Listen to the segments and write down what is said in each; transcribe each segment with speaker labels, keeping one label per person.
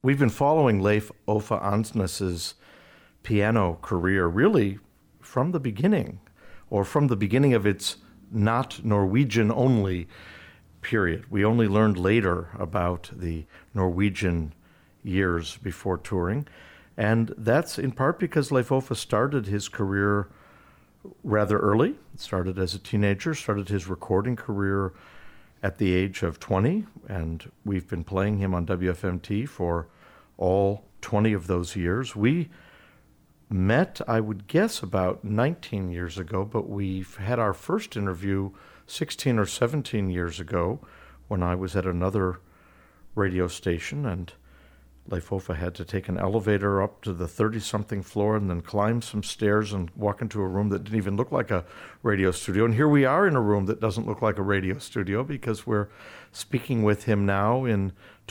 Speaker 1: We've been following Leif Ove Andsnes's piano career really from the beginning, or from the beginning of its not Norwegian only period. We only learned later about the Norwegian years before touring, and that's in part because Leif Ove started his career rather early. Started as a teenager, started his recording career at the age of 20, and we've been playing him on WFMT for all 20 of those years. We met, I would guess, about 19 years ago, but we've had our first interview 16 or 17 years ago when I was at another radio station, and Leif Ove had to take an elevator up to the 30-something floor and then climb some stairs and walk into a room that didn't even look like a radio studio. And here we are in a room that doesn't look like a radio studio because we're speaking with him now in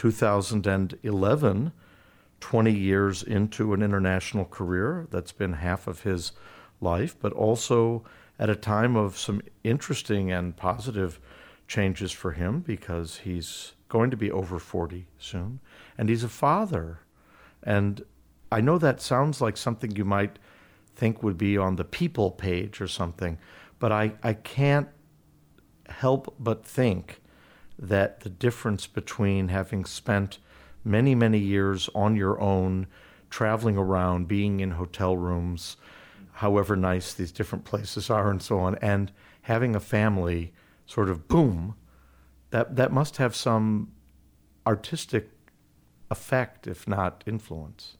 Speaker 1: 2011, 20 years into an international career. That's been half of his life, but also at a time of some interesting and positive changes for him because he's going to be over 40 soon, and he's a father. And I know that sounds like something you might think would be on the People page or something, but I can't help but think that the difference between having spent many, many years on your own, traveling around, being in hotel rooms, however nice these different places are and so on, and having a family sort of boom, that must have some artistic effect, if not influence.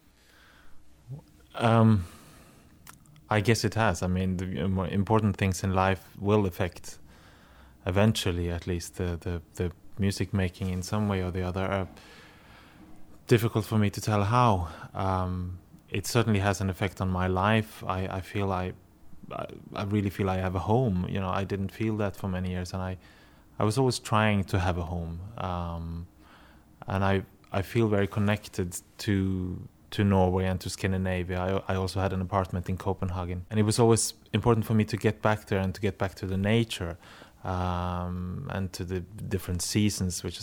Speaker 2: I guess it has. I mean, the more important things in life will affect, eventually at least, the music making in some way or the other. Difficult for me to tell how. It certainly has an effect on my life. I feel I really feel I have a home. You know, I didn't feel that for many years, and I was always trying to have a home. And I feel very connected to Norway and to Scandinavia. I also had an apartment in Copenhagen, and it was always important for me to get back there and to get back to the nature, and to the different seasons, which is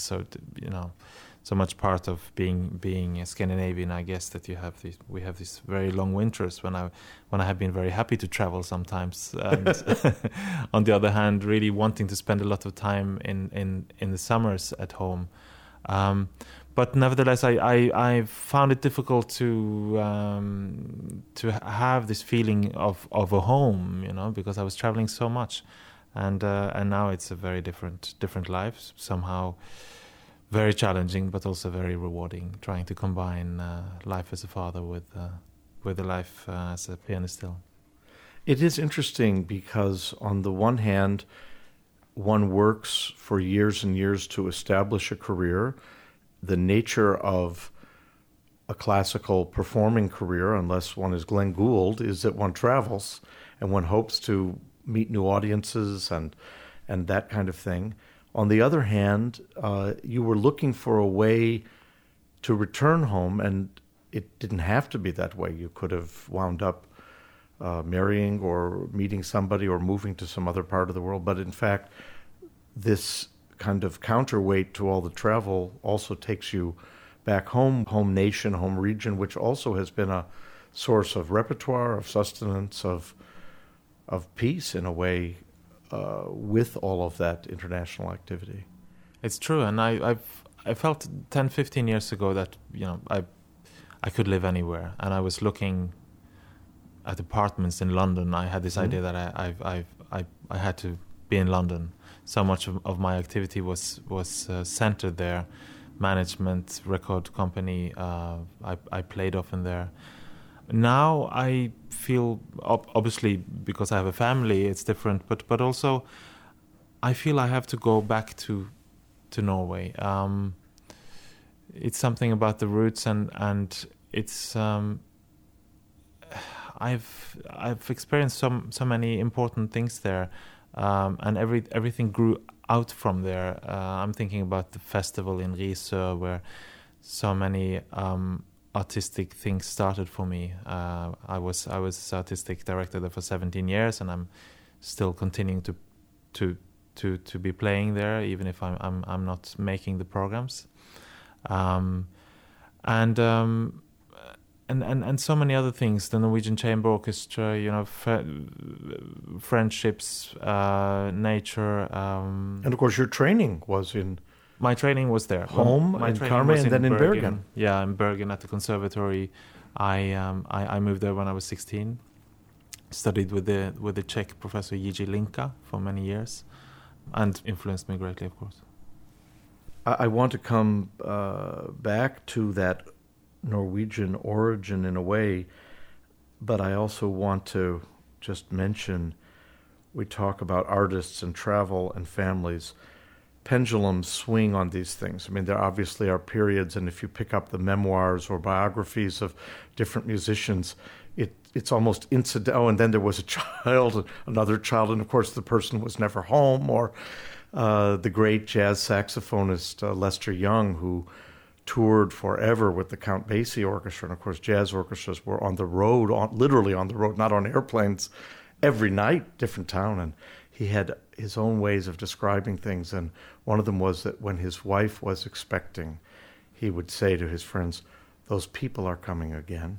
Speaker 2: so much part of being a Scandinavian. I guess that we have these very long winters when I have been very happy to travel sometimes, and on the other hand, really wanting to spend a lot of time in the summers at home. But nevertheless, I found it difficult to have this feeling of a home, because I was traveling so much, and now it's a very different life. Somehow very challenging, but also very rewarding. Trying to combine life as a father with the life as a pianist still.
Speaker 1: It is interesting because on the one hand, one works for years and years to establish a career. The nature of a classical performing career, unless one is Glenn Gould, is that one travels and one hopes to meet new audiences and that kind of thing. On the other hand, you were looking for a way to return home, and it didn't have to be that way. You could have wound up marrying or meeting somebody or moving to some other part of the world. But in fact, this kind of counterweight to all the travel also takes you back home nation, home region, which also has been a source of repertoire, of sustenance, of peace in a way, with all of that international activity.
Speaker 2: It's true, and I felt 10, 15 years ago that I could live anywhere, and I was looking at apartments in London. I had this idea that I had to be in London. So much of my activity was centered there. Management, record company, I played often there. Now I feel, obviously because I have a family, it's different, but also I feel I have to go back to Norway. It's something about the roots, and it's I've experienced so many important things there. And everything grew out from there. I'm thinking about the festival in Risør, where so many artistic things started for me. I was artistic director there for 17 years, and I'm still continuing to be playing there, even if I'm not making the programs. and so many other things. The Norwegian Chamber Orchestra, you know, friendships, nature,
Speaker 1: and of course your training was in.
Speaker 2: My training was there.
Speaker 1: Home in Karmøy and then in Bergen.
Speaker 2: Yeah, in Bergen at the conservatory. I moved there when I was 16. Studied with the Czech professor Jiří Linka for many years, and influenced me greatly, of course.
Speaker 1: I want to come back to that Norwegian origin in a way, but I also want to just mention, we talk about artists and travel and families. Pendulums swing on these things. I mean, there obviously are periods, and if you pick up the memoirs or biographies of different musicians, it's almost incidental. And then there was a child, another child, and of course the person was never home. Or the great jazz saxophonist Lester Young, who toured forever with the Count Basie Orchestra, and of course jazz orchestras were on the road, literally on the road, not on airplanes, every night, different town, and he had his own ways of describing things, and one of them was that when his wife was expecting, he would say to his friends, "Those people are coming again."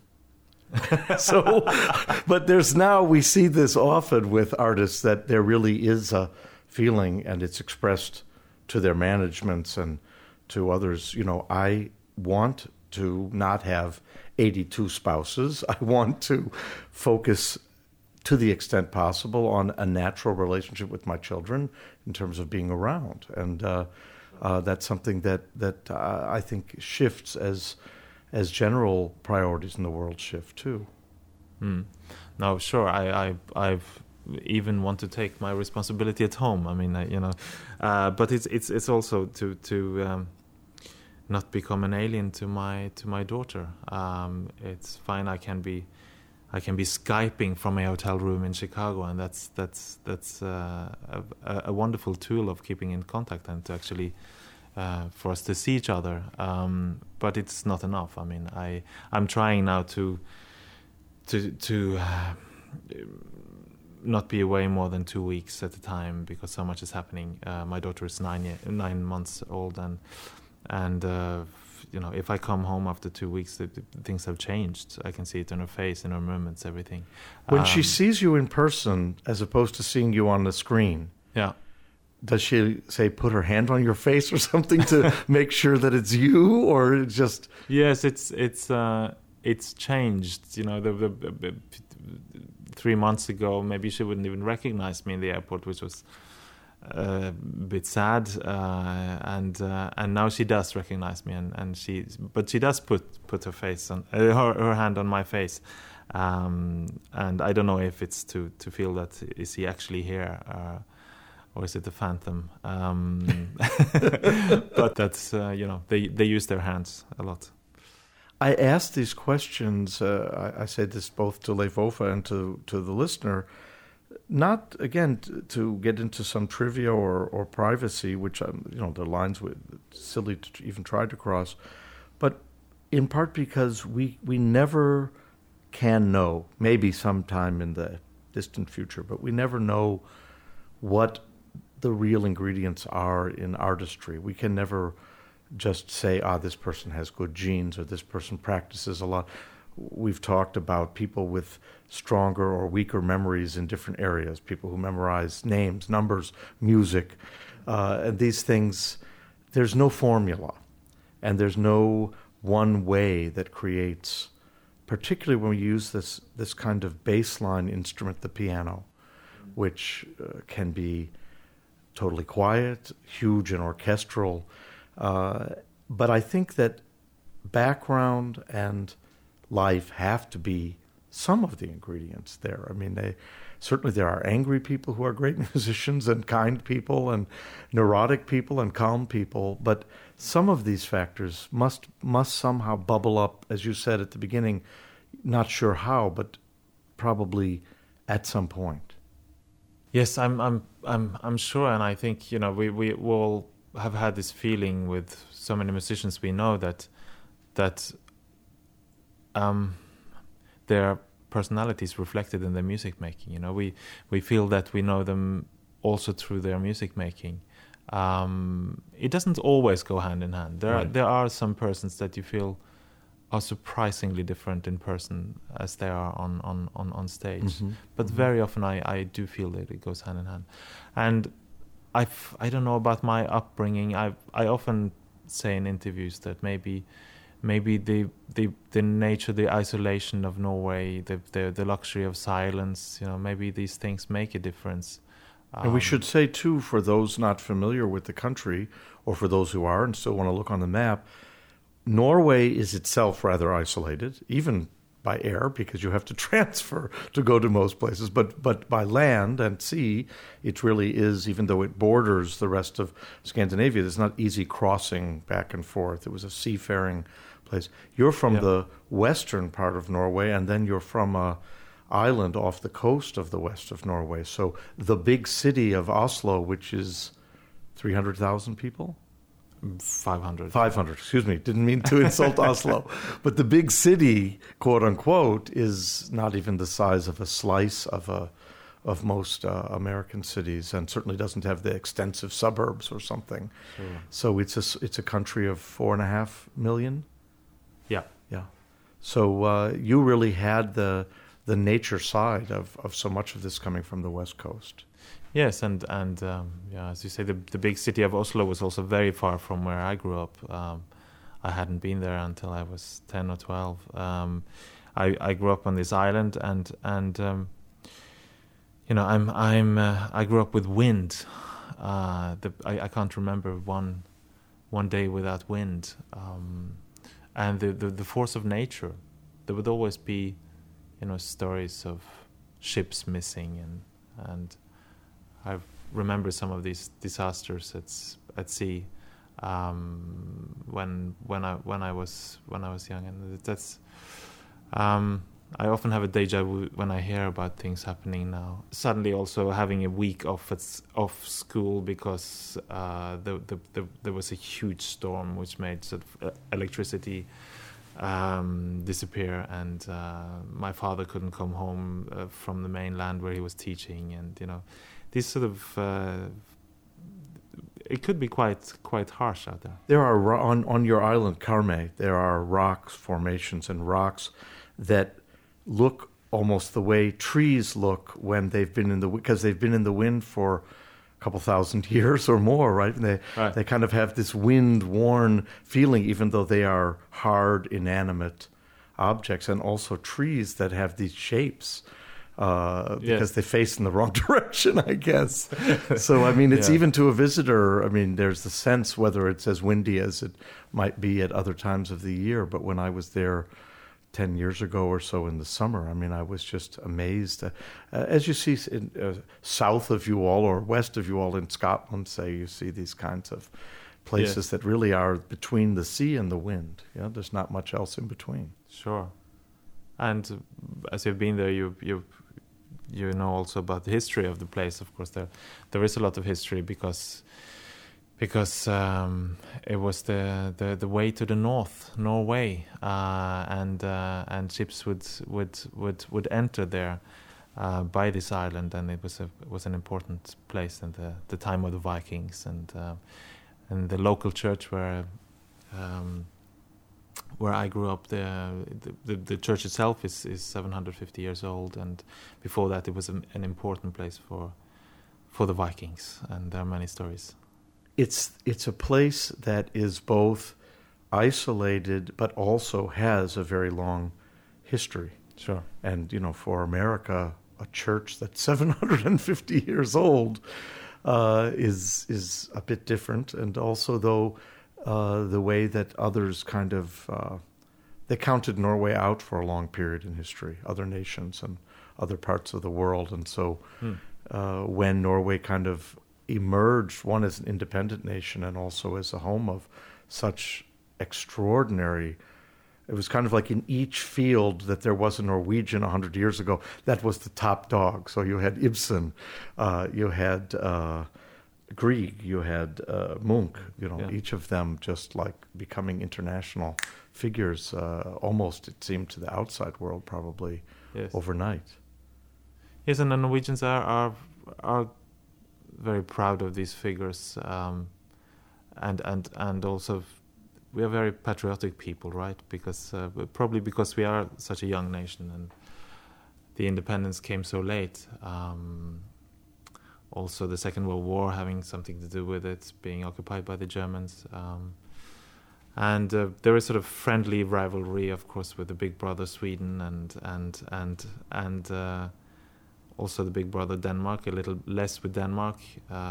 Speaker 1: So, but we see this often with artists, that there really is a feeling, and it's expressed to their managements and to others. You know, I want to not have 82 spouses. I want to focus to the extent possible on a natural relationship with my children in terms of being around. And that's something that I think shifts as general priorities in the world shift too.
Speaker 2: No, sure. I've even want to take my responsibility at home. I mean, but it's also to not become an alien to my daughter. It's fine. I can be Skyping from a hotel room in Chicago, and that's a wonderful tool of keeping in contact and to actually for us to see each other. But it's not enough. I mean, I'm trying now to not be away more than 2 weeks at a time, because so much is happening. My daughter is 9 months old, and you know, if I come home after 2 weeks, things have changed. I can see it in her face, in her movements, everything.
Speaker 1: When she sees you in person, as opposed to seeing you on the screen,
Speaker 2: yeah,
Speaker 1: does she say, put her hand on your face or something to make sure that it's you, or just?
Speaker 2: Yes, it's changed. You know, the 3 months ago, maybe she wouldn't even recognize me in the airport, which was a bit sad, and now she does recognize me, but she does put her face on her hand on my face, and I don't know if it's to feel that is he actually here, or is it a phantom? But that's they use their hands a lot.
Speaker 1: I asked these questions. I say this both to Leif Ove and to the listener. Not, again, to get into some trivia or privacy, which, the lines were silly to even try to cross, but in part because we never can know, maybe sometime in the distant future, but we never know what the real ingredients are in artistry. We can never just say, this person has good genes or this person practices a lot. We've talked about people with stronger or weaker memories in different areas, people who memorize names, numbers, music, and these things. There's no formula, and there's no one way that creates, particularly when we use this kind of baseline instrument, the piano, which can be totally quiet, huge and orchestral. But I think that background and life have to be some of the ingredients there. I mean, certainly there are angry people who are great musicians, and kind people, and neurotic people, and calm people. But some of these factors must somehow bubble up, as you said at the beginning. Not sure how, but probably at some point.
Speaker 2: Yes, I'm sure, and I think we all have had this feeling with so many musicians we know that their personalities reflected in their music making. We feel that we know them also through their music making. It doesn't always go hand in hand. There are some persons that you feel are surprisingly different in person as they are on stage.
Speaker 1: Mm-hmm.
Speaker 2: But very often I do feel that it goes hand in hand. And I don't know about my upbringing. I often say in interviews that maybe the nature, the isolation of Norway, the luxury of silence, maybe these things make a difference.
Speaker 1: And we should say, too, for those not familiar with the country, or for those who are and still want to look on the map, Norway is itself rather isolated, even by air, because you have to transfer to go to most places. But by land and sea, it really is, even though it borders the rest of Scandinavia, there's not easy crossing back and forth. It was a seafaring place. You're from the western part of Norway, and then you're from a island off the coast of the west of Norway. So the big city of Oslo, which is 300,000 people?
Speaker 2: 500.
Speaker 1: 500, excuse me. Didn't mean to insult Oslo. But the big city, quote unquote, is not even the size of a slice of most American cities, and certainly doesn't have the extensive suburbs or something.
Speaker 2: Sure.
Speaker 1: So it's a country of 4.5 million?
Speaker 2: Yeah.
Speaker 1: Yeah. So you really had the nature side of so much of this coming from the West Coast.
Speaker 2: Yes, and as you say, the big city of Oslo was also very far from where I grew up. I hadn't been there until I was 10 or 12. I grew up on this island, and I grew up with wind. I can't remember one day without wind, and the force of nature. There would always be, stories of ships missing, and I remember some of these disasters at sea when I was young, and that's I often have a deja vu when I hear about things happening now. Suddenly, also having a week off school because there was a huge storm which made sort of electricity disappear, and my father couldn't come home from the mainland where he was teaching, and this sort of it could be quite harsh out there.
Speaker 1: There are on your island Karmøy, there are rocks formations and rocks that look almost the way trees look when they've been because they've been in the wind for a couple thousand years or more, right? And they kind of have this wind-worn feeling, even though they are hard, inanimate objects, and also trees that have these shapes. Because they face in the wrong direction, I guess. So, I mean, it's even to a visitor, I mean, there's the sense, whether it's as windy as it might be at other times of the year. But when I was there 10 years ago or so in the summer, I mean, I was just amazed. As you see south of you all or west of you all in Scotland, say, you see these kinds of places that really are between the sea and the wind. There's not much else in between.
Speaker 2: Sure. And as you've been there, you know also about the history of the place. Of course, there is a lot of history because it was the way to the north, Norway, and ships would enter there by this island, and it was an important place in the time of the Vikings, and the local church where I grew up, the church itself is 750 years old, and before that it was an important place for the Vikings, and there are many stories.
Speaker 1: It's a place that is both isolated but also has a very long history.
Speaker 2: Sure.
Speaker 1: And for America, a church that's 750 years old is a bit different, and also though. The way that others kind of they counted Norway out for a long period in history, other nations and other parts of the world, and so when Norway kind of emerged, one as an independent nation and also as a home of such extraordinary. It was kind of like in each field that there was a Norwegian 100 years ago. That was the top dog. So you had Ibsen, you had. Grieg, you had Munch, each of them just like becoming international figures, almost it seemed to the outside world probably overnight.
Speaker 2: Yes, and the Norwegians are very proud of these figures, and also very patriotic people, right? Because probably because we are such a young nation and the independence came so late. Also, the Second World War having something to do with it, being occupied by the Germans. And there is sort of friendly rivalry, of course, with the big brother Sweden and also the big brother Denmark. A little less with Denmark,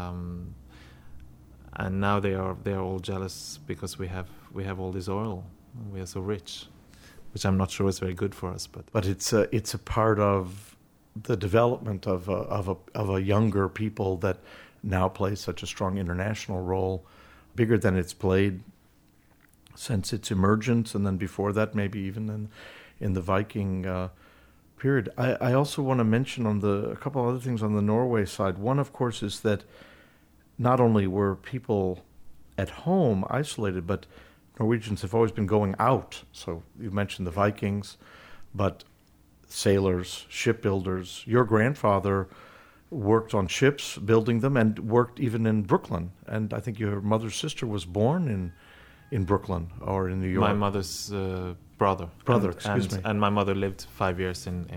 Speaker 2: and now they are all jealous because we have all this oil. We are so rich, which I'm not sure is very good for us. But
Speaker 1: it's a part of the development of a younger people that now plays such a strong international role, bigger than it's played since its emergence, and then before that, maybe even in the Viking period. I also want to mention a couple other things on the Norway side. One, of course, is that not only were people at home isolated, but Norwegians have always been going out. So you mentioned the Vikings, but sailors, shipbuilders. Your grandfather worked on ships, building them, and worked even in Brooklyn. And I think your mother's sister was born in Brooklyn or in New York.
Speaker 2: My mother's brother.
Speaker 1: Excuse me.
Speaker 2: And my mother lived 5 years in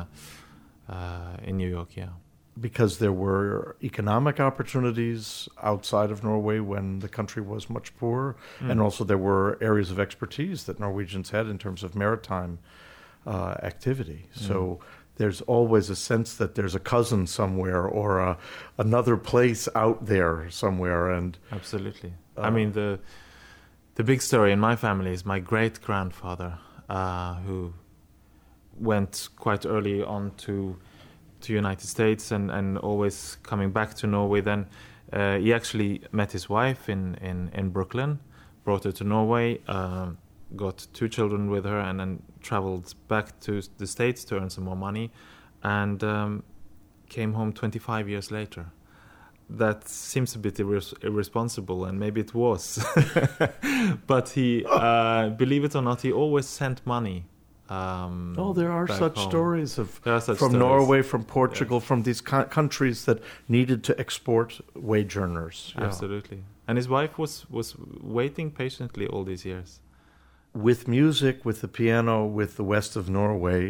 Speaker 2: New York, yeah.
Speaker 1: Because there were economic opportunities outside of Norway when the country was much poorer, and also there were areas of expertise that Norwegians had in terms of maritime activity. So there's always a sense that there's a cousin somewhere or another place out there somewhere. And
Speaker 2: absolutely. I mean, the big story in my family is my great-grandfather, who went quite early on to United States and always coming back to Norway. Then he actually met his wife in Brooklyn, brought her to Norway, got 2 children with her, and then traveled back to the States to earn some more money, and came home 25 years later. That seems a bit irresponsible, and maybe it was. But he, believe it or not, he always sent money.
Speaker 1: There are such
Speaker 2: home.
Speaker 1: Stories from
Speaker 2: stories.
Speaker 1: Norway, from Portugal, from these countries that needed to export wage earners.
Speaker 2: Yeah. Absolutely. And his wife was waiting patiently all these years.
Speaker 1: With music, with the piano, with the west of Norway,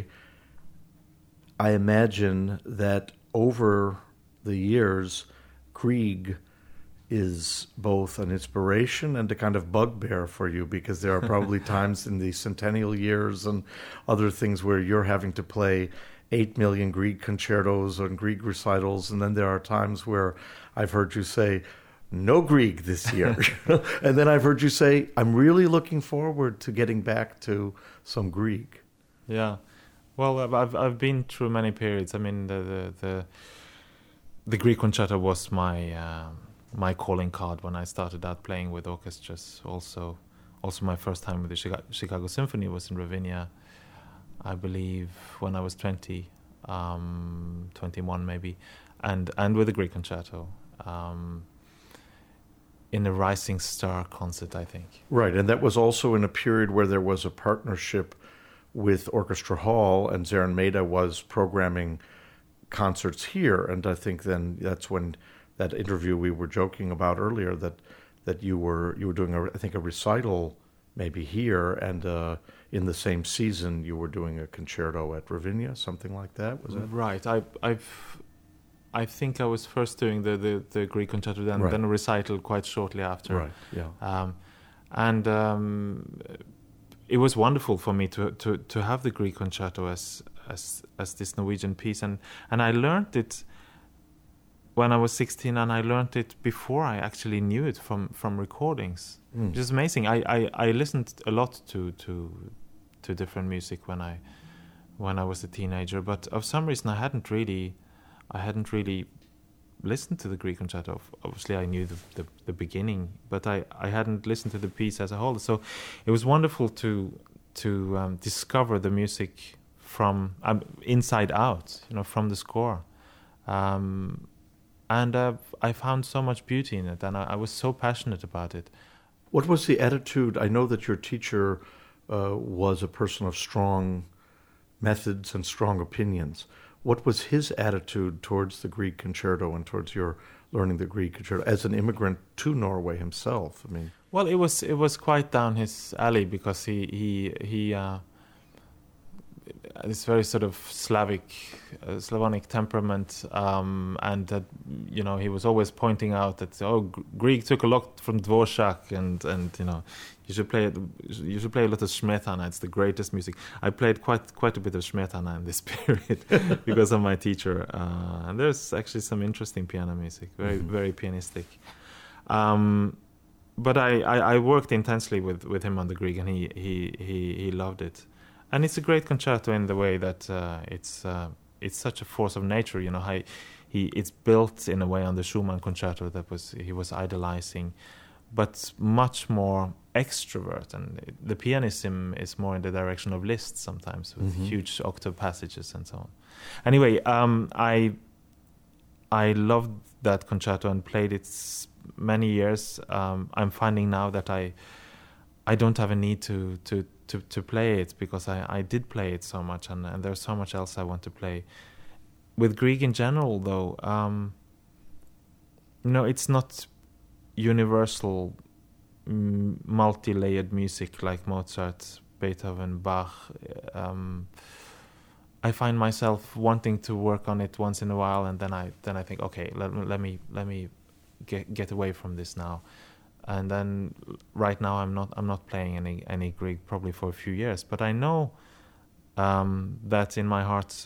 Speaker 1: I imagine that over the years, Grieg is both an inspiration and a kind of bugbear for you, because there are probably times in the centennial years and other things where you're having to play 8 million Grieg concertos and Grieg recitals, and then there are times where I've heard you say, no Grieg this year. And then I've heard you say, I'm really looking forward to getting back to some Grieg.
Speaker 2: Yeah. Well, I've been through many periods. I mean, the Grieg concerto was my calling card when I started out playing with orchestras. Also my first time with the Chicago Symphony was in Ravinia, I believe, when I was 20, 21 maybe, and with the Grieg concerto. In a Rising Star concert, I think.
Speaker 1: Right, and that was also in a period where there was a partnership with Orchestra Hall, and Zeren Meda was programming concerts here, and I think then that's when that interview we were joking about earlier, that you were doing a recital maybe here, and in the same season you were doing a concerto at Ravinia, something like that. Was that
Speaker 2: right? I think I was first doing the Grieg concerto, then a recital quite shortly after.
Speaker 1: Right. Yeah.
Speaker 2: It was wonderful for me to have the Grieg concerto as this Norwegian piece, and I learned it when I was 16, and I learned it before I actually knew it from recordings. Which is amazing. I listened a lot to different music when I was a teenager, but of some reason I hadn't really listened to the Grieg concerto. Obviously, I knew the beginning, but I hadn't listened to the piece as a whole. So it was wonderful to discover the music from inside out, from the score. And I found so much beauty in it, and I was so passionate about it.
Speaker 1: What was the attitude? I know that your teacher was a person of strong methods and strong opinions. what was his attitude towards the Grieg concerto and towards your learning the Grieg concerto as an immigrant to Norway himself? I mean,
Speaker 2: well, it was quite down his alley because he this very sort of Slavonic temperament, and that, you know, he was always pointing out that Grieg took a lot from Dvorak, and you know, you should play a lot of Smetana. It's the greatest music. I played quite a bit of Smetana in this period because of my teacher, and there's actually some interesting piano music, very pianistic. But I worked intensely with him on the Grieg, and he loved it. And it's a great concerto in the way that it's such a force of nature, you know. It's built in a way on the Schumann concerto that he was idolizing, but much more extrovert, and the pianism is more in the direction of Liszt sometimes, with huge octave passages and so on. Anyway, I loved that concerto and played it many years. I'm finding now that I don't have a need to play it, because I did play it so much, and there's so much else I want to play. With Grieg in general, though, you know, it's not universal, multi-layered music like Mozart, Beethoven, Bach. I find myself wanting to work on it once in a while, and then I think, okay, let me get away from this now. And then right now I'm not playing any Grieg probably for a few years, but I know that in my heart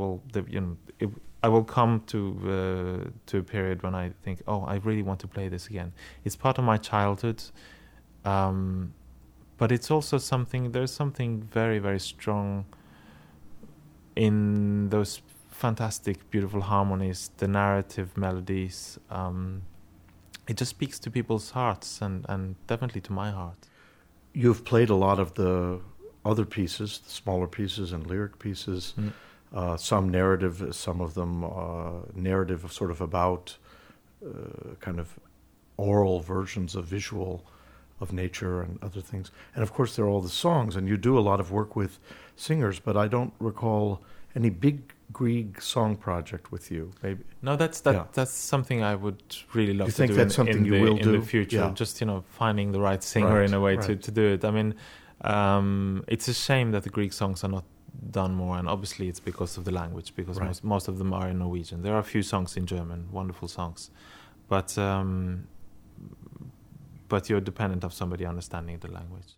Speaker 2: I will come to a period when I think, oh, I really want to play this again. It's part of my childhood, but it's also there's something very, very strong in those fantastic, beautiful harmonies, the narrative melodies. It just speaks to people's hearts, and definitely to my heart.
Speaker 1: You've played a lot of the other pieces, the smaller pieces and lyric pieces, some narrative, some of them narrative sort of about kind of oral versions of visual of nature and other things. And of course there are all the songs, and you do a lot of work with singers, but I don't recall any big Grieg song project with you. Maybe
Speaker 2: no, that's something I would really love
Speaker 1: you
Speaker 2: to
Speaker 1: think
Speaker 2: do
Speaker 1: that's something you will do
Speaker 2: in the future.
Speaker 1: Yeah.
Speaker 2: Just, you know, finding the right singer in a way to do it. I mean, it's a shame that the Grieg songs are not done more, and obviously it's because of the language, because most of them are in Norwegian. There are a few songs in German, wonderful songs, but you're dependent of somebody understanding the language.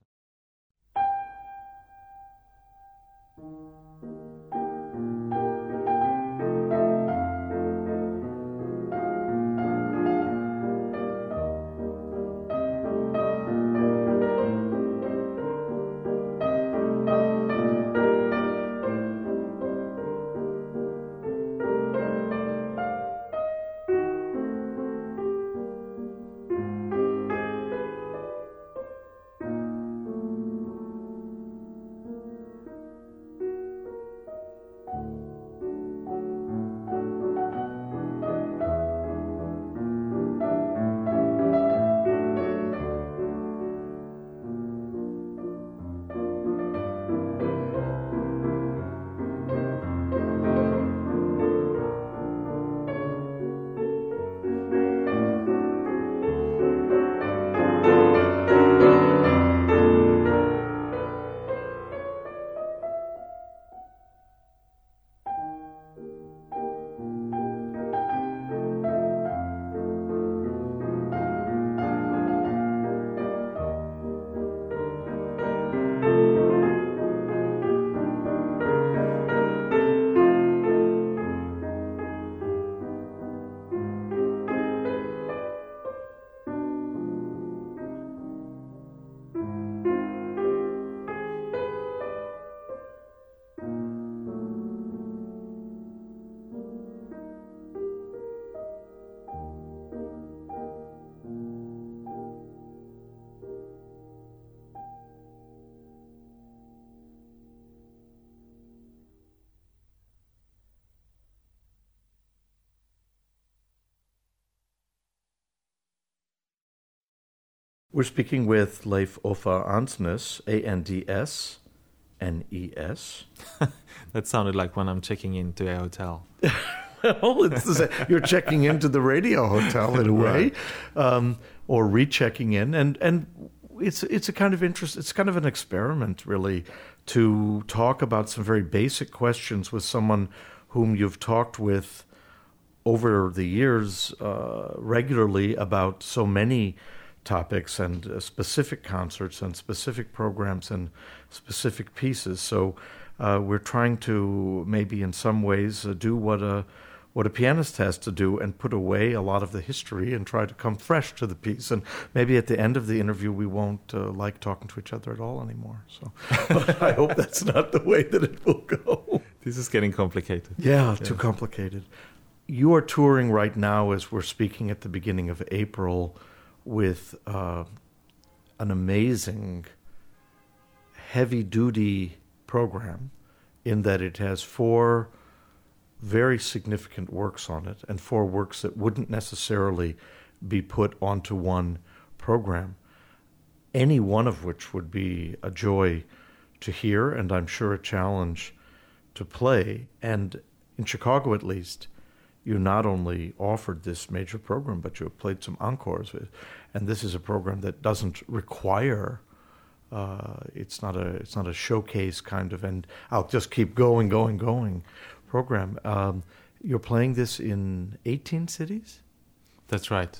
Speaker 1: We're speaking with Leif Ove Andsnes, Ands,
Speaker 2: That sounded like when I'm checking into a hotel.
Speaker 1: Well, it's the same. You're checking into the radio hotel in a way, or rechecking in, and it's a kind of interest. It's kind of an experiment, really, to talk about some very basic questions with someone whom you've talked with over the years regularly about so many topics and specific concerts and specific programs and specific pieces. So we're trying to maybe in some ways do what a pianist has to do and put away a lot of the history and try to come fresh to the piece. And maybe at the end of the interview we won't like talking to each other at all anymore. So I hope that's not the way that it will go.
Speaker 2: This is getting complicated.
Speaker 1: Yeah, too complicated. You are touring right now as we're speaking at the beginning of April with an amazing heavy-duty program in that it has 4 very significant works on it and 4 works that wouldn't necessarily be put onto one program, any one of which would be a joy to hear and I'm sure a challenge to play. And in Chicago, at least, you not only offered this major program, but you have played some encores with. And this is a program that doesn't require. It's not a showcase kind of, and I'll just keep going program. You're playing this in 18 cities?
Speaker 2: That's right.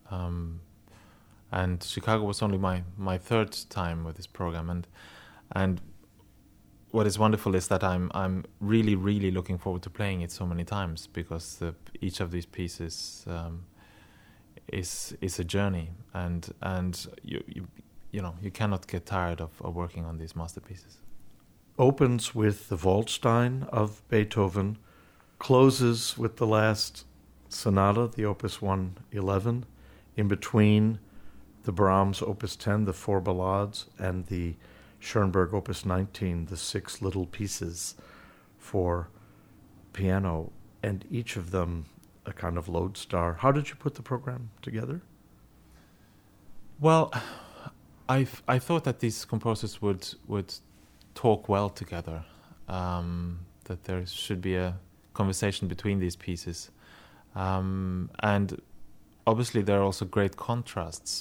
Speaker 2: And Chicago was only my 3rd time with this program, and what is wonderful is that I'm really looking forward to playing it so many times, because each of these pieces is a journey, and you cannot get tired of working on these masterpieces.
Speaker 1: Opens with the Waldstein of Beethoven, closes with the last sonata, the Opus 111, in between the Brahms Opus 10, the 4 ballades, and the Schoenberg Opus 19, the 6 little pieces for piano, and each of them a kind of lodestar. How did you put the program together?
Speaker 2: Well, I thought that these composers would talk well together, that there should be a conversation between these pieces, and obviously there are also great contrasts.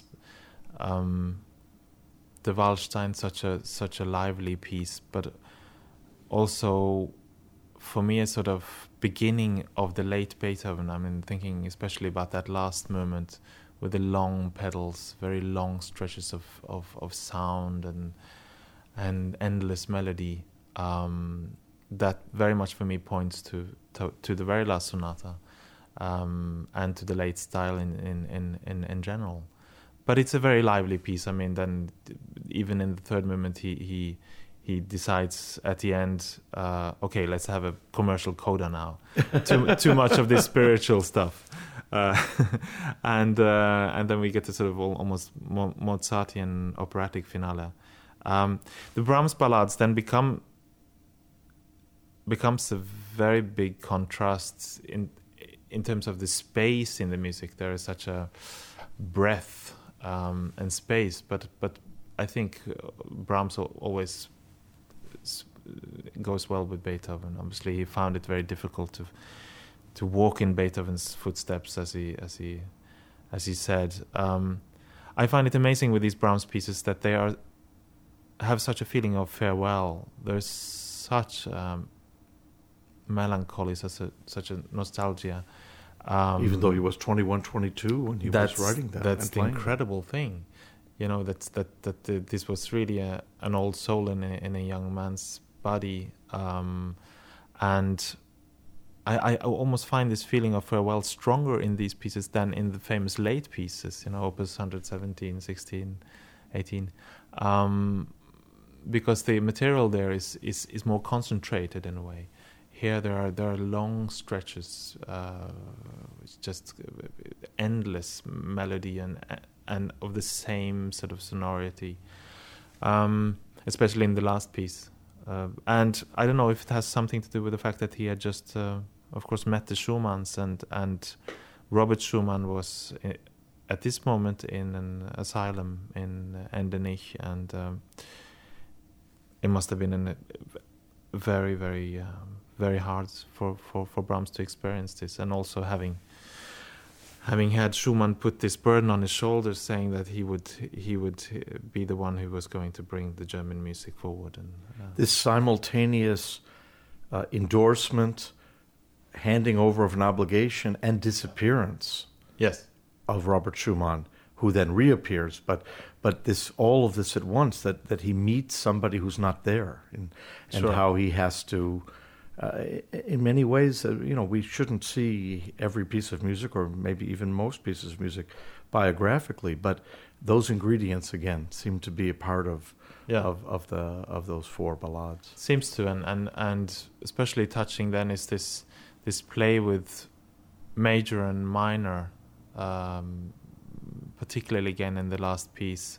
Speaker 2: The Waldstein, such a lively piece, but also for me a sort of beginning of the late Beethoven. I mean, thinking especially about that last moment with the long pedals, very long stretches of sound and endless melody. That very much for me points to the very last sonata, and to the late style in general. But it's a very lively piece. I mean, then even in the 3rd movement, he decides at the end, okay, let's have a commercial coda now. Too much of this spiritual stuff, and then we get to sort of almost Mozartian operatic finale. The Brahms ballades then becomes a very big contrast in terms of the space in the music. There is such a breadth and space, but I think Brahms always goes well with Beethoven. Obviously, he found it very difficult to walk in Beethoven's footsteps, as he said. I find it amazing with these Brahms pieces that they have such a feeling of farewell. There's such melancholy, such a nostalgia.
Speaker 1: Even though he was 21, 22 when he was writing that.
Speaker 2: That's the incredible thing. That this was really an old soul in a young man's body. And I almost find this feeling of farewell stronger in these pieces than in the famous late pieces, Opus 117, 16, 18. Because the material there is more concentrated in a way. Here there are long stretches, it's just endless melody and of the same sort of sonority, especially in the last piece. And I don't know if it has something to do with the fact that he had just, of course, met the Schumanns, and Robert Schumann was at this moment in an asylum in Endenich, and it must have been very, very, very hard for Brahms to experience this, and also having had Schumann put this burden on his shoulders, saying that he would be the one who was going to bring the German music forward, and
Speaker 1: this simultaneous endorsement, handing over of an obligation, and disappearance.
Speaker 2: Yes.
Speaker 1: Of Robert Schumann, who then reappears, but all of this at once, that he meets somebody who's not there, and
Speaker 2: Sure.
Speaker 1: how he has to. In many ways, we shouldn't see every piece of music, or maybe even most pieces of music, biographically. But those ingredients again seem to be a part of those four ballades.
Speaker 2: Seems to, and especially touching then is this play with major and minor, particularly again in the last piece,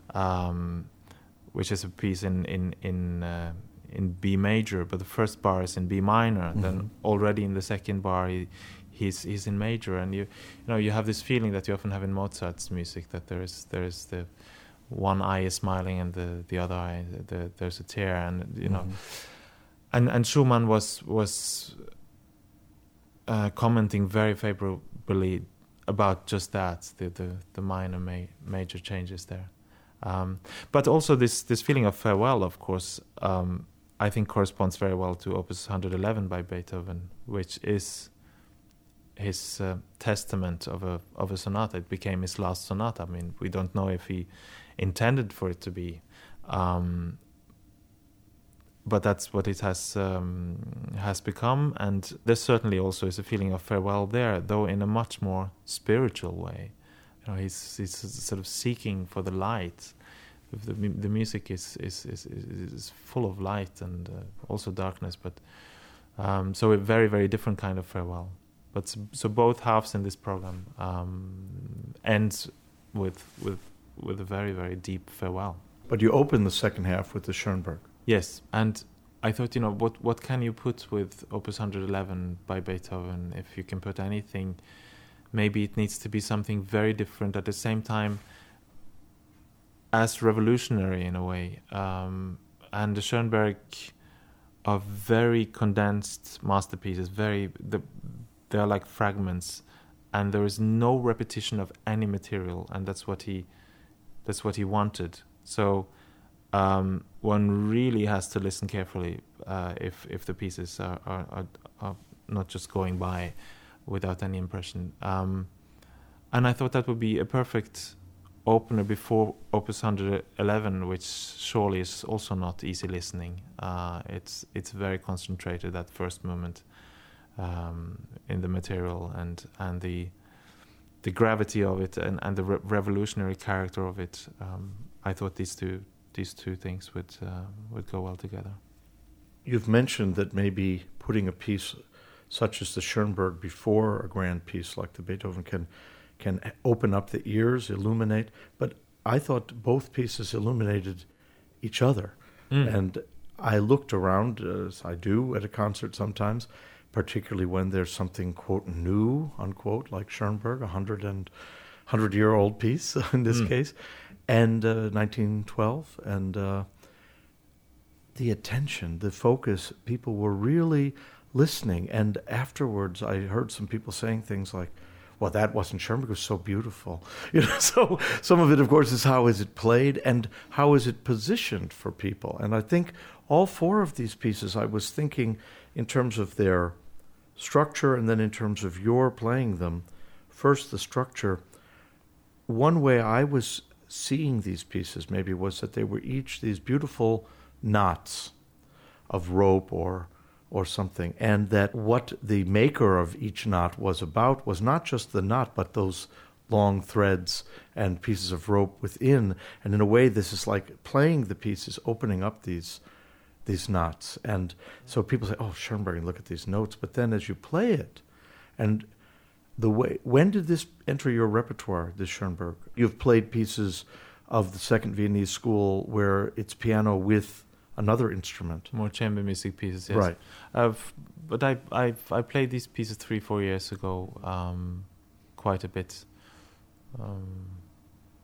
Speaker 2: which is a piece in B major, but the first bar is in B minor. Mm-hmm. Then already in the second bar he's in major, and you have this feeling that you often have in Mozart's music, that there is the one eye is smiling and the other eye there's a tear, and and Schumann was commenting very favorably about just that, the minor major changes there, but also this feeling of farewell, of course. I think corresponds very well to Opus 111 by Beethoven, which is his testament of a sonata. It became his last sonata. I mean, we don't know if he intended for it to be, but that's what it has become. And there certainly also is a feeling of farewell there, though in a much more spiritual way. He's sort of seeking for the light. The music is full of light and also darkness, but so a very, very different kind of farewell. But so both halves in this program ends with a very, very deep farewell.
Speaker 1: But you open the second half with the Schoenberg.
Speaker 2: Yes, and I thought, what can you put with Opus 111 by Beethoven? If you can put anything, maybe it needs to be something very different, at the same time as revolutionary in a way. And the Schoenberg are very condensed masterpieces. They are like fragments, and there is no repetition of any material, and that's what he wanted. So one really has to listen carefully if the pieces are not just going by without any impression. And I thought that would be a perfect opener before Opus 111, which surely is also not easy listening. It's very concentrated, that first movement, in the material and the gravity of it and the revolutionary character of it. I thought these two things would go well together.
Speaker 1: You've mentioned that maybe putting a piece such as the Schoenberg before a grand piece like the Beethoven can open up the ears, illuminate. But I thought both pieces illuminated each other. And I looked around, as I do at a concert sometimes, particularly when there's something, quote, new, unquote, like Schoenberg, 100-year-old piece in this case, and 1912. And the attention, the focus, people were really listening. And afterwards, I heard some people saying things like, well, that wasn't Schoenberg, it was so beautiful. So some of it, of course, is how is it played and how is it positioned for people. And I think all four of these pieces, I was thinking in terms of their structure and then in terms of your playing them. First, the structure. One way I was seeing these pieces maybe was that they were each these beautiful knots of rope or something, and that what the maker of each knot was about was not just the knot, but those long threads and pieces of rope within. And in a way, this is like playing the pieces, opening up these knots. And so people say, oh, Schoenberg, look at these notes. But then as you play it, and the way, when did this enter your repertoire, this Schoenberg? You've played pieces of the Second Viennese School where it's piano with another instrument.
Speaker 2: More chamber music pieces, yes.
Speaker 1: Right.
Speaker 2: But I played these pieces 3-4 years ago, quite a bit.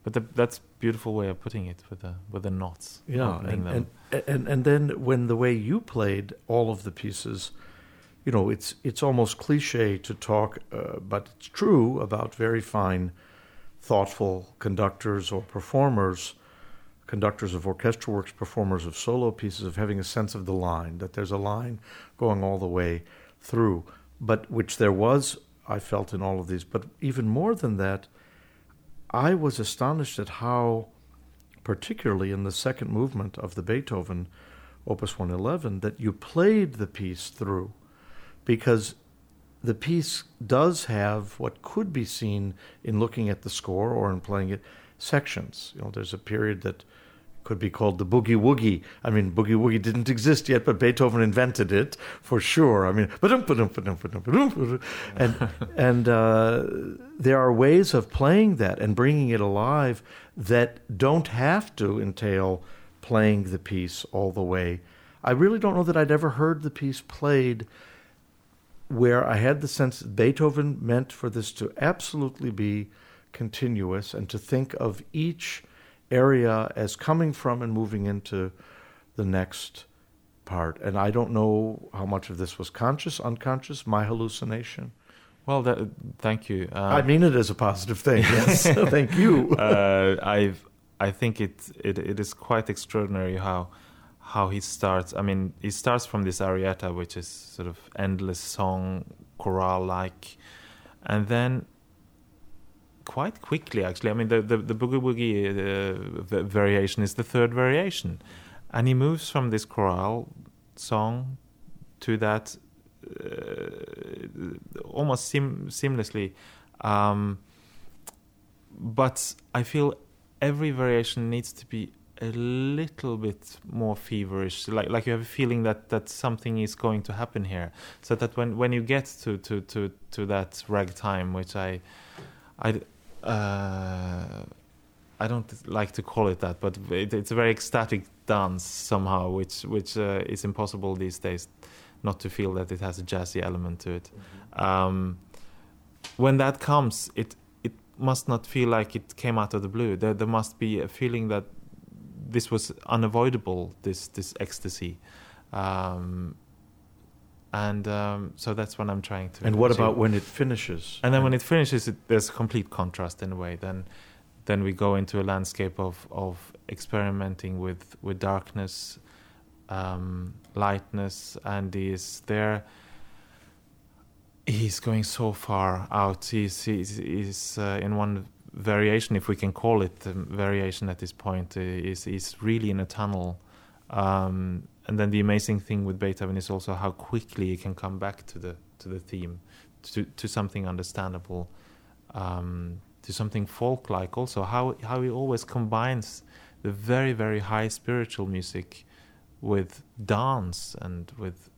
Speaker 2: But that's a beautiful way of putting it with the knots.
Speaker 1: Yeah,
Speaker 2: opening them.
Speaker 1: and then when the way you played all of the pieces, you know, it's almost cliche to talk, but it's true about very fine, thoughtful conductors or performers, conductors of orchestral works, performers of solo pieces, of having a sense of the line, that there's a line going all the way through, but which there was, I felt, in all of these. But even more than that, I was astonished at how, particularly in the second movement of the Beethoven Opus 111, that you played the piece through, because the piece does have what could be seen in looking at the score or in playing it, sections. You know, there's a period that could be called the boogie woogie. I mean, boogie woogie didn't exist yet, but Beethoven invented it for sure. I mean, and there are ways of playing that and bringing it alive that don't have to entail playing the piece all the way. I really don't know that I'd ever heard the piece played where I had the sense that Beethoven meant for this to absolutely be continuous and to think of each area as coming from and moving into the next part. And I don't know how much of this was conscious, unconscious, my hallucination.
Speaker 2: Well, thank you.
Speaker 1: I mean it as a positive thing. Yes, thank you.
Speaker 2: I think it is quite extraordinary how he starts. I mean, he starts from this arietta, which is sort of endless song, chorale-like, and then quite quickly, actually. I mean, the boogie woogie variation is the third variation, and he moves from this chorale song to that almost seamlessly. But I feel every variation needs to be a little bit more feverish, like you have a feeling that something is going to happen here, so that when you get to that ragtime, which I don't like to call it that, but it's a very ecstatic dance somehow, which is impossible these days not to feel that it has a jazzy element to it. Mm-hmm. When that comes, it must not feel like it came out of the blue. There must be a feeling that this was unavoidable, this ecstasy. So that's what I'm trying to.
Speaker 1: And what about when it finishes?
Speaker 2: And then when it finishes, there's a complete contrast in a way. Then we go into a landscape of experimenting with darkness, lightness, and he's going so far out. He's in one variation, if we can call it variation at this point, is really in a tunnel. And then the amazing thing with Beethoven is also how quickly he can come back to the theme, to something understandable, to something folk-like. Also, how he always combines the very, very high spiritual music with dance and with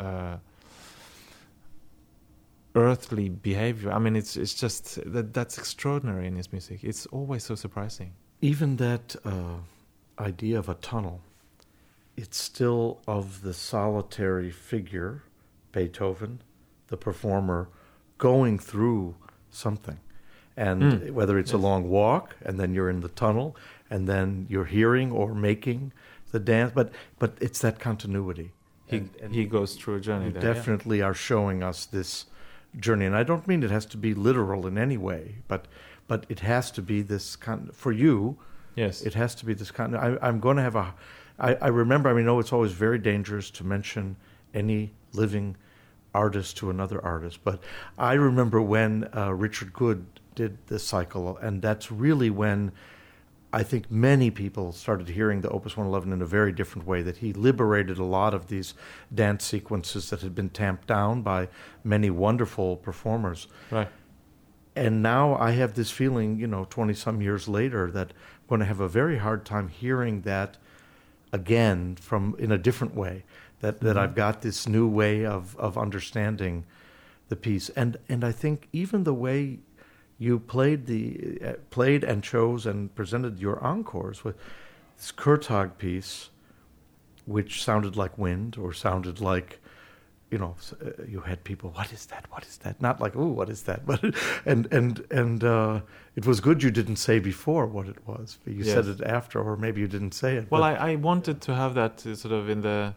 Speaker 2: earthly behavior. I mean, it's just that's extraordinary in his music. It's always so surprising.
Speaker 1: Even that idea of a tunnel, it's still of the solitary figure, Beethoven, the performer, going through something. And whether it's a long walk, and then you're in the tunnel, and then you're hearing or making the dance, but it's that continuity.
Speaker 2: He goes through a journey.
Speaker 1: You definitely are showing us this journey, and I don't mean it has to be literal in any way, but it has to be this for you.
Speaker 2: Yes,
Speaker 1: it has to be this kind. I'm going to have I remember. I mean, it's always very dangerous to mention any living artist to another artist, but I remember when Richard Good did this cycle, and that's really when I think many people started hearing the Opus 111 in a very different way, that he liberated a lot of these dance sequences that had been tamped down by many wonderful performers.
Speaker 2: Right.
Speaker 1: And now I have this feeling, 20-some years later, that I'm going to have a very hard time hearing that again in a different way, that I've got this new way of understanding the piece. And I think even the way you played and chose and presented your encores with this Kurtag piece, which sounded like wind or sounded like, you had people, what is that? What is that? Not like, oh, what is that? But and it was good you didn't say before what it was. But you said it after, or maybe you didn't say it.
Speaker 2: Well, I wanted to have that sort of in the.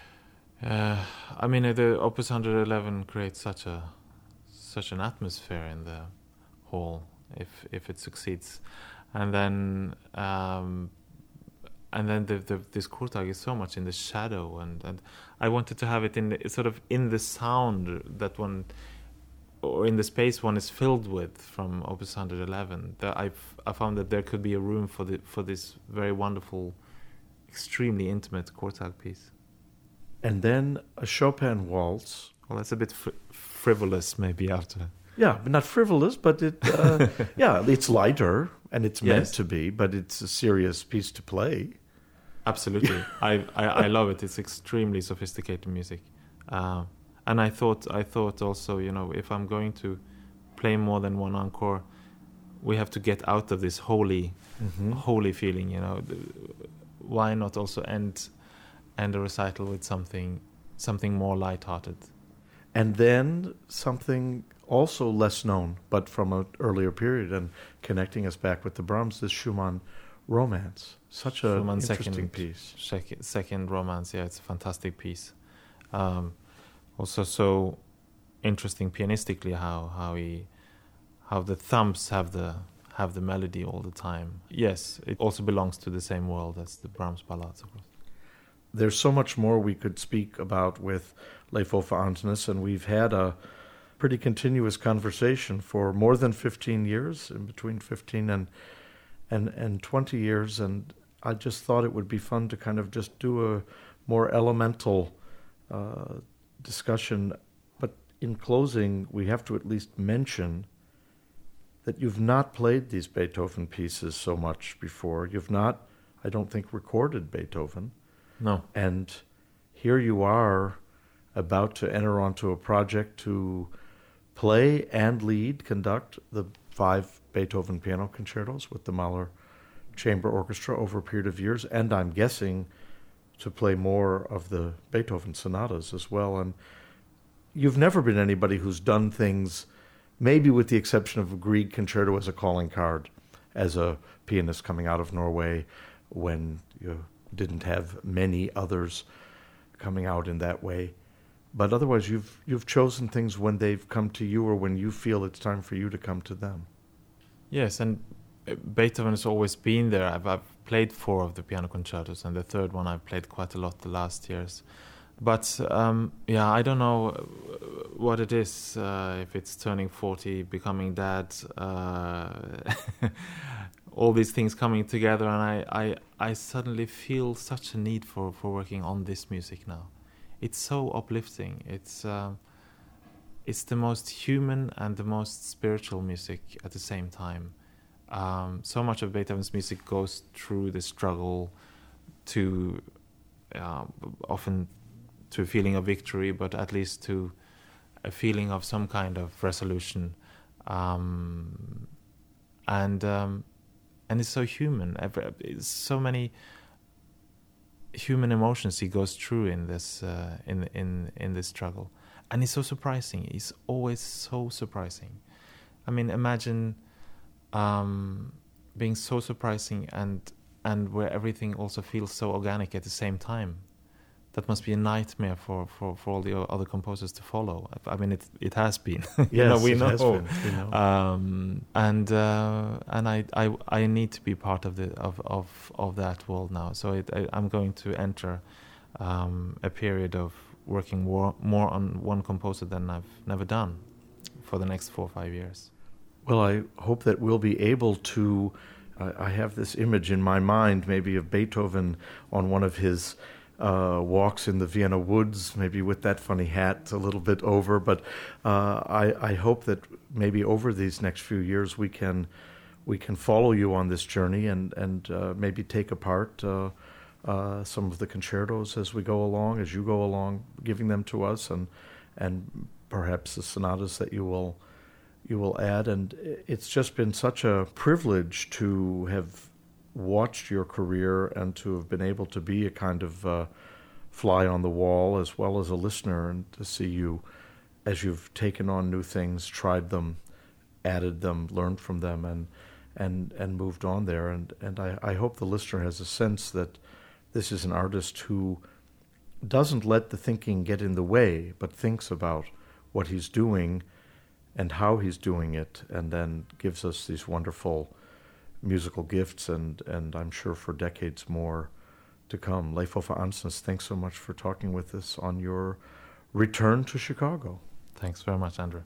Speaker 2: The Opus 111 creates such an atmosphere in the hall if it succeeds, and then this Kurtag is so much in the shadow, and I wanted to have it in the sound that one, or in the space one is filled with from Opus 111. I found that there could be a room for this very wonderful, extremely intimate Kurtag piece.
Speaker 1: And then a Chopin waltz.
Speaker 2: Well, that's a bit frivolous, maybe after.
Speaker 1: Yeah, but not frivolous, but it. It's lighter and it's meant to be, but it's a serious piece to play.
Speaker 2: Absolutely, I love it. It's extremely sophisticated music, and I thought also, if I'm going to play more than one encore, we have to get out of this holy feeling. Why not also end a recital with something more lighthearted?
Speaker 1: And then something also less known, but from an earlier period, and connecting us back with the Brahms, this Schumann Romance. Such an interesting piece.
Speaker 2: Second Romance, yeah, it's a fantastic piece. Also so interesting pianistically how the thumbs have the melody all the time. Yes, it also belongs to the same world as the Brahms ballads, of course.
Speaker 1: There's so much more we could speak about with Leif Ove Andsnes, and we've had a pretty continuous conversation for more than 15 years, in between 15 and 20 years, and I just thought it would be fun to kind of just do a more elemental discussion. But in closing, we have to at least mention that you've not played these Beethoven pieces so much before. You've not, I don't think, recorded Beethoven.
Speaker 2: No.
Speaker 1: And here you are about to enter onto a project to play and conduct the 5 Beethoven piano concertos with the Mahler Chamber Orchestra over a period of years, and I'm guessing to play more of the Beethoven sonatas as well. And you've never been anybody who's done things, maybe with the exception of a Grieg concerto as a calling card, as a pianist coming out of Norway, when you didn't have many others coming out in that way. But otherwise, you've chosen things when they've come to you, or when you feel it's time for you to come to them.
Speaker 2: Yes, and Beethoven has always been there. I've played 4 of the piano concertos, and the third one I've played quite a lot the last years. But I don't know what it is, if it's turning 40, becoming dad, all these things coming together, and I suddenly feel such a need for working on this music now. It's so uplifting. It's the most human and the most spiritual music at the same time. So much of Beethoven's music goes through the struggle to often to a feeling of victory, but at least to a feeling of some kind of resolution. And it's so human. So many human emotions he goes through in this in this struggle, and it's so surprising. It's always so surprising. I mean, imagine being so surprising and where everything also feels so organic at the same time. That must be a nightmare for all the other composers to follow. I mean, it has been.
Speaker 1: Yes,
Speaker 2: we know.
Speaker 1: Has been. We know.
Speaker 2: And I need to be part of that world now. So I'm going to enter a period of working more on one composer than I've never done for the next 4 or 5 years.
Speaker 1: Well, I hope that we'll be able to. I have this image in my mind, maybe of Beethoven on one of his walks in the Vienna woods, maybe with that funny hat a little bit over. But I hope that maybe over these next few years we can follow you on this journey and maybe take apart some of the concertos as we go along, as you go along, giving them to us, and perhaps the sonatas that you will add. And it's just been such a privilege to have watched your career and to have been able to be a kind of fly on the wall as well as a listener, and to see you as you've taken on new things, tried them, added them, learned from them, and moved on there. And I hope the listener has a sense that this is an artist who doesn't let the thinking get in the way, but thinks about what he's doing and how he's doing it, and then gives us these wonderful musical gifts, and I'm sure for decades more to come. Leif Ove Andsnes, thanks so much for talking with us on your return to Chicago.
Speaker 2: Thanks very much, Andrew.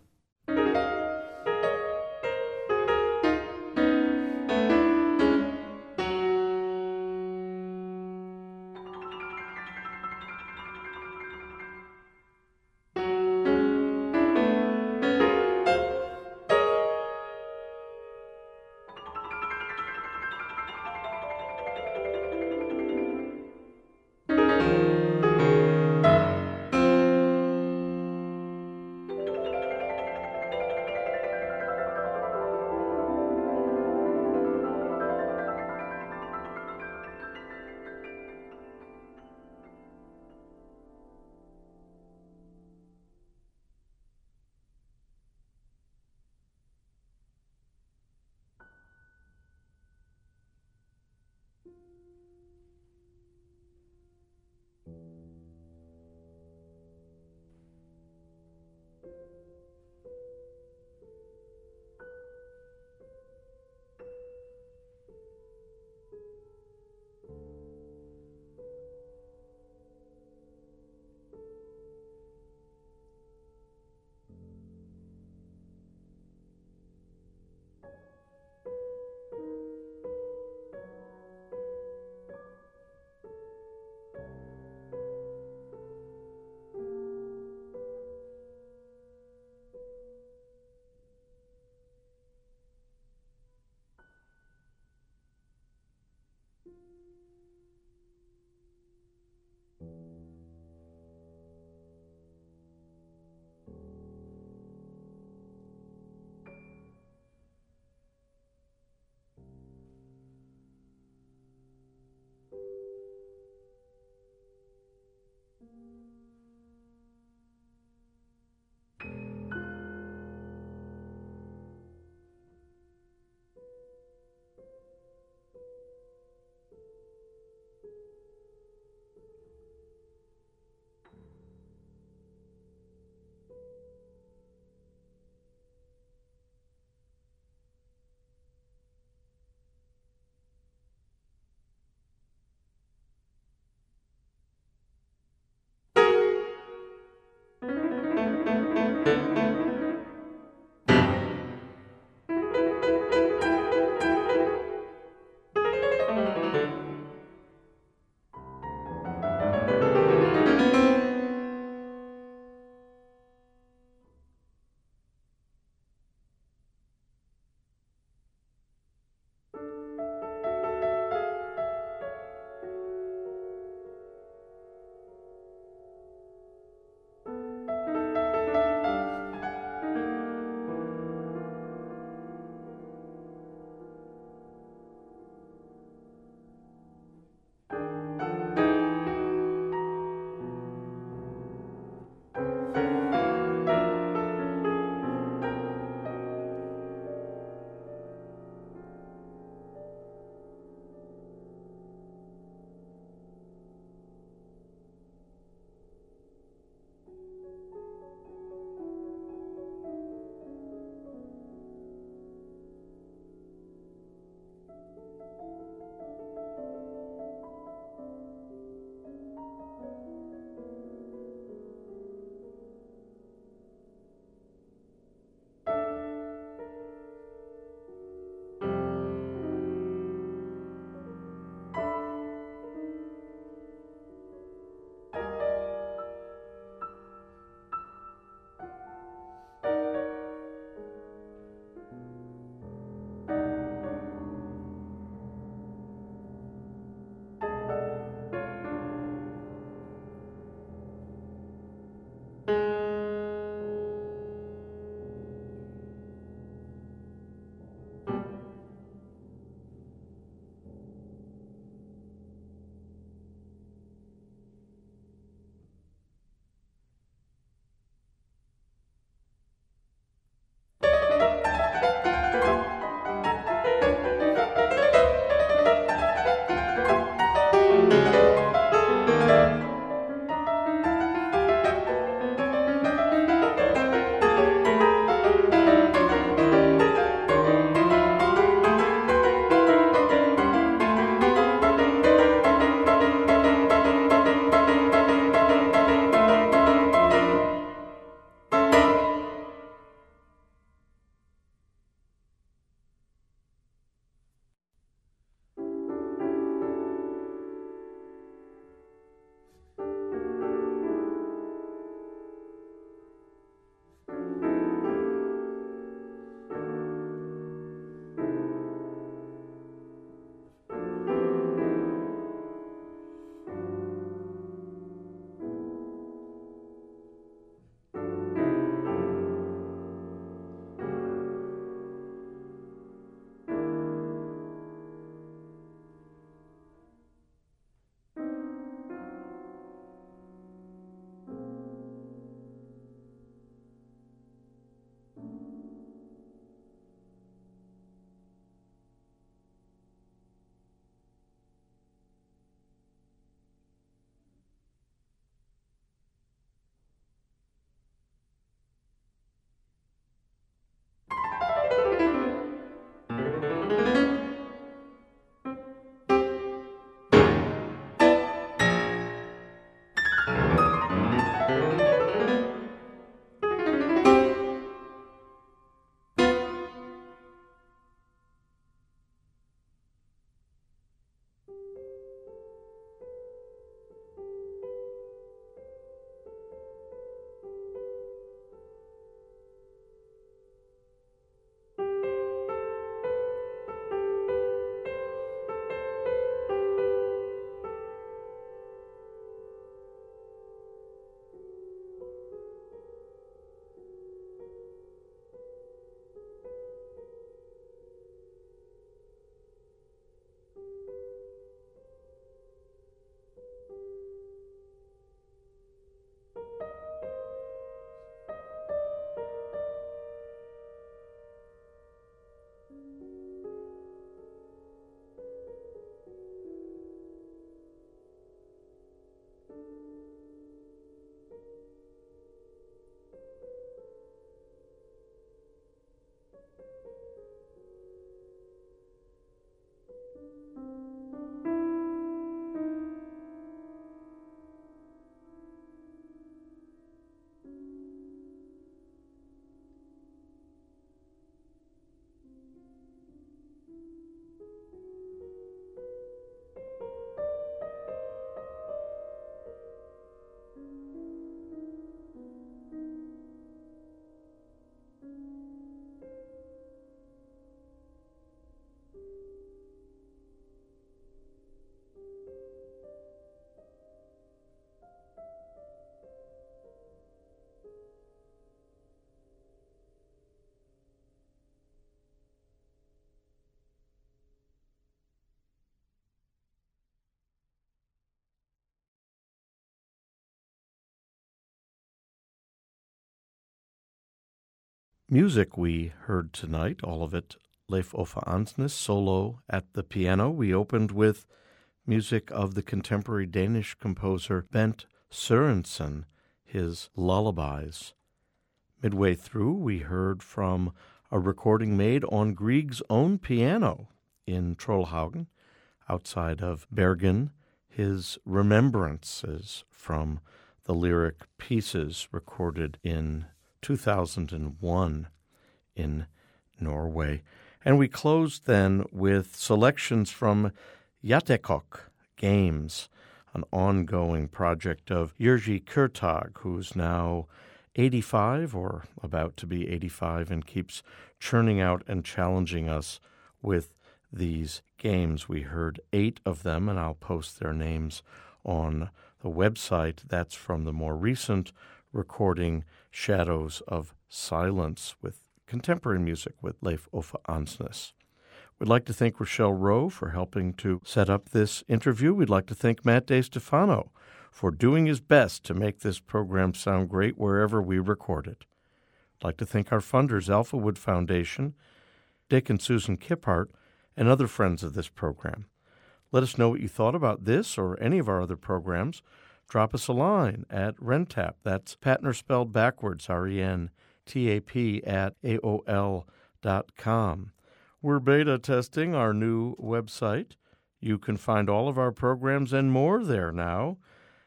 Speaker 1: music we heard tonight, all of it Leif Ove Andsnes, solo at the piano. We opened with music of the contemporary Danish composer Bent Sørensen, his lullabies. Midway through, we heard from a recording made on Grieg's own piano in Trollhaugen, outside of Bergen, his remembrances from the lyric pieces recorded in 2001 in Norway. And we closed then with selections from Yatekok Games, an ongoing project of Jyrki Kurtag, who's now 85 or about to be 85 and keeps churning out and challenging us with these games. We heard 8 of them, and I'll post their names on the website. That's from the more recent recording Shadows of Silence with contemporary music with Leif Ove Andsnes. We'd like to thank Rochelle Rowe for helping to set up this interview. We'd like to thank Matt DeStefano for doing his best to make this program sound great wherever we record it. I'd like to thank our funders, Alphawood Foundation, Dick and Susan Kiphart, and other friends of this program. Let us know what you thought about this or any of our other programs. Drop us a line at Rentap. That's Patner spelled backwards, RENTAP at AOL.com. We're beta testing our new website. You can find all of our programs and more there now.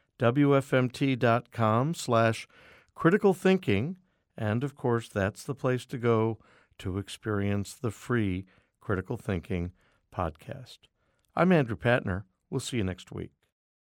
Speaker 1: WFMT.com/critical thinking. And, of course, that's the place to go to experience the free Critical Thinking podcast. I'm Andrew Patner. We'll see you next week.